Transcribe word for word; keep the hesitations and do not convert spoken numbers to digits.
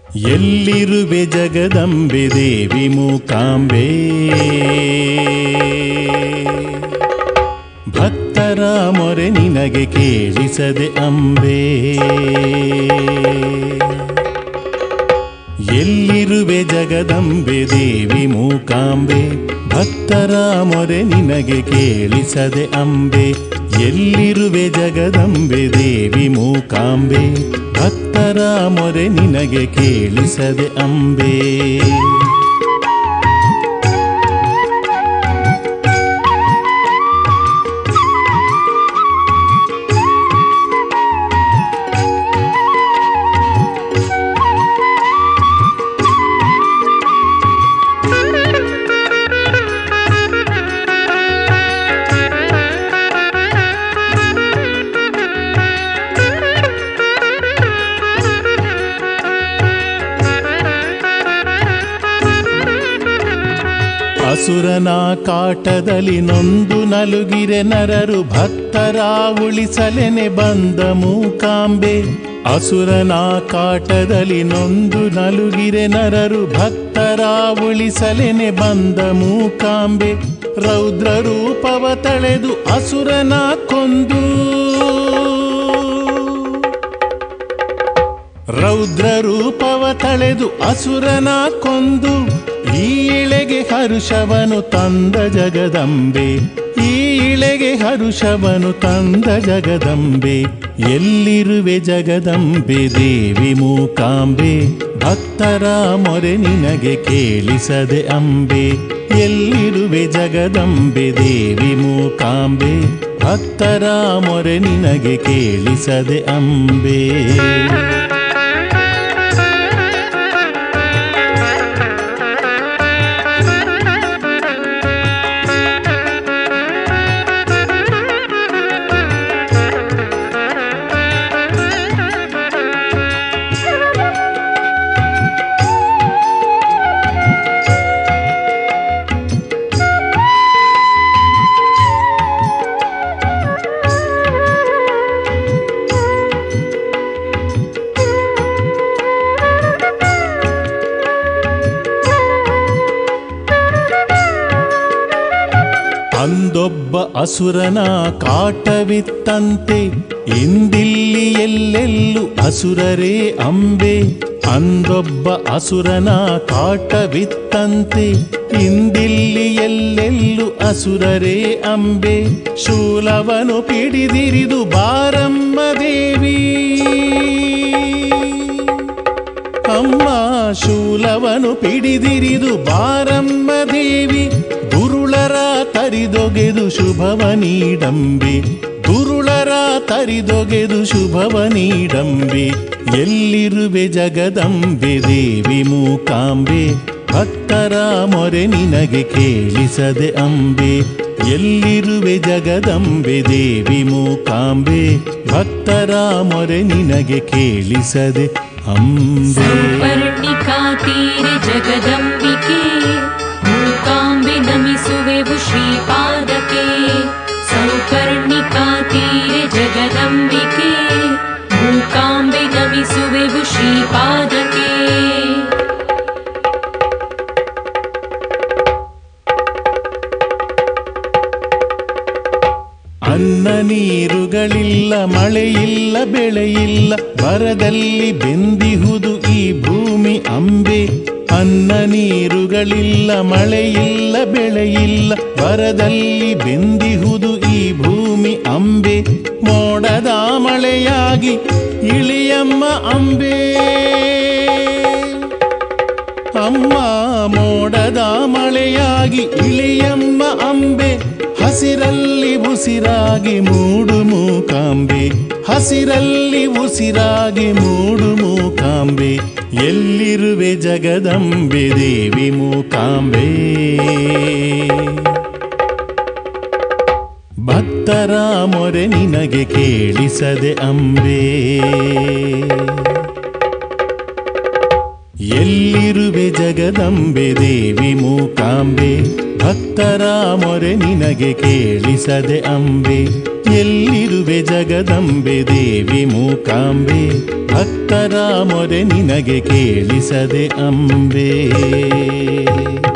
ಎಲ್ಲಿರುವೆ ಜಗದಂಬೆ ದೇವಿ ಮೂಕಾಂಬೆ, ಭಕ್ತರ ಮೊರೆ ನಿನಗೆ ಕೇಳಿಸದೆ ಅಂಬೆ. ಎಲ್ಲಿರುವೆ ಜಗದಂಬೆ ದೇವಿ ಮೂಕಾಂಬೆ, ಭಕ್ತರ ಮೊರೆ ನಿನಗೆ ಕೇಳಿಸದೆ ಅಂಬೆ. ಎಲ್ಲಿರುವೆ ಜಗದಂಬೆ ದೇವಿ ಮೂಕಾಂಬೆ, ಭಕ್ತರ ಮೊರೆ ನಿನಗೆ ಕೇಳಿಸದೆ ಅಂಬೆ. ಅಸುರನ ಕಾಟದಲ್ಲಿ ನೊಂದು ನಲುಗಿರೆ ನರರು, ಭಕ್ತರ ಉಳಿಸಲೆನೆ ಬಂದ ಮೂಕಾಂಬೆ. ಅಸುರನ ಕಾಟದಲ್ಲಿ ನೊಂದು ನಲುಗಿರೆ ನರರು, ಭಕ್ತರ ಉಳಿಸಲೆನೆ ಬಂದ ಮೂಕಾಂಬೆ. ರೌದ್ರ ರೂಪವ ತಳೆದು ಅಸುರನ ಕೊಂದು, ರೌದ್ರ ರೂಪವ ತಳೆದು ಅಸುರನ ಕೊಂದು, ಈ ಇಳೆಗೆ ಹರುಷವನು ತಂದ ಜಗದಂಬೆ, ಈ ಇಳೆಗೆ ಹರುಷವನು ತಂದ ಜಗದಂಬೆ. ಎಲ್ಲಿರುವೆ ಜಗದಂಬೆ ದೇವಿ ಮೂಕಾಂಬೆ, ಭಕ್ತರ ಮೊರೆ ನಿನಗೆ ಕೇಳಿಸದೆ ಅಂಬೆ. ಎಲ್ಲಿರುವೆ ಜಗದಂಬೆ ದೇವಿ ಮೂಕಾಂಬೆ, ಭಕ್ತರ ಮೊರೆ ನಿನಗೆ ಕೇಳಿಸದೆ ಅಂಬೆ. ಅಂದೊಬ್ಬ ಅಸುರನ ಕಾಟವಿತ್ತಂತೆ, ಇಂದಿಲ್ಲಿ ಎಲ್ಲೆಲ್ಲೂ ಅಸುರರೇ ಅಂಬೆ. ಅಂದೊಬ್ಬ ಅಸುರನ ಕಾಟವಿತ್ತಂತೆ, ಇಂದಿಲ್ಲಿ ಎಲ್ಲೆಲ್ಲೂ ಅಸುರರೇ ಅಂಬೆ. ಶೂಲವನು ಪಿಡಿದಿರಿದು ಬಾರಮ್ಮ ದೇವಿ, ಅಮ್ಮ ಶೂಲವನು ಪಿಡಿದಿರಿದು ಬಾರಮ್ಮ ದೇವಿ. ದುರುಳರ ತರಿದೊಗೆದು ಶುಭವ ನೀಡಂಬೆ, ದುರುಳರ ತರಿದೊಗೆದು ಶುಭವ ನೀಡಂಬೆ. ಎಲ್ಲಿರುವೆ ಜಗದಂಬೆ ದೇವಿ ಮೂಕಾಂಬೆ, ಭಕ್ತರ ಮೊರೆ ನಿನಗೆ ಕೇಳಿಸದೆ ಅಂಬೆ. ಎಲ್ಲಿರುವೆ ಜಗದಂಬೆ ದೇವಿ ಮೂಕಾಂಬೆ, ಭಕ್ತರ ಮೊರೆ ನಿನಗೆ ಕೇಳಿಸದೆ ಅಂಬೆ. ಸೌಪರ್ಣಿಕಾ ತೀರೆ ಜಗದಂಬಿಕೆ, ಮೂಕಾಂಬೆ ನಮಿಸುವೆವು ಶ್ರೀಪಾದಕ್ಕೆ. ಸೌಪರ್ಣಿಕಾ ತೀರೆ ಜಗದಂಬಿಕೆ, ಮೂಕಾಂಬೆ ನಮಿಸುವೆವು ಶ್ರೀಪಾದಕ್ಕೆ. ಅನ್ನ ನೀರುಗಳಿಲ್ಲ, ಮಳೆಯಿಲ್ಲ, ಬೆಳೆಯಿಲ್ಲ, ಬರದಲ್ಲಿ ಬೆಂದಿಹುದು ಈ ಭೂಮಿ ಅಂಬೆ. ಅನ್ನ ನೀರುಗಳಿಲ್ಲ, ಮಳೆಯಿಲ್ಲ, ಬೆಳೆಯಿಲ್ಲ, ಬರದಲ್ಲಿ ಬೆಂದಿಹುದು ಈ ಭೂಮಿ ಅಂಬೆ. ಮೋಡದ ಮಳೆಯಾಗಿ ಇಳಿಯಮ್ಮ ಅಂಬೆ, ಅಮ್ಮ ಮೋಡದ ಮಳೆಯಾಗಿ ಇಳಿಯಮ್ಮ ಅಂಬೆ. ಹಸಿರಲ್ಲಿ ಉಸಿರಾಗಿ ಮೂಡು ಮೂಕಾಂಬೆ, ಹಸಿರಲ್ಲಿ ಉಸಿರಾಗಿ ಮೂಡು ಮೂಕಾಂಬೆ. ಎಲ್ಲಿರುವೆ ಜಗದಂಬೆ ದೇವಿ ಮೂಕಾಂಬೆ, ಭಕ್ತರ ಮೊರೆ ನಿನಗೆ ಕೇಳಿಸದೆ ಅಂಬೆ. ಎಲ್ಲಿರುವೆ ಜಗದಂಬೆ ದೇವಿ ಮೂಕಾಂಬೆ, ಭಕ್ತರ ಮೊರೆ ನಿನಗೆ ಕೇಳಿಸದೆ ಅಂಬೆ. ಎಲ್ಲಿರುವೆ ಜಗದಂಬೆ ದೇವಿ ಮೂಕಾಂಬೆ ಭಕ್ತರ ಮೊರೆ ನಿನಗೆ ಕೇಳಿಸದೆ ಅಂಬೆ.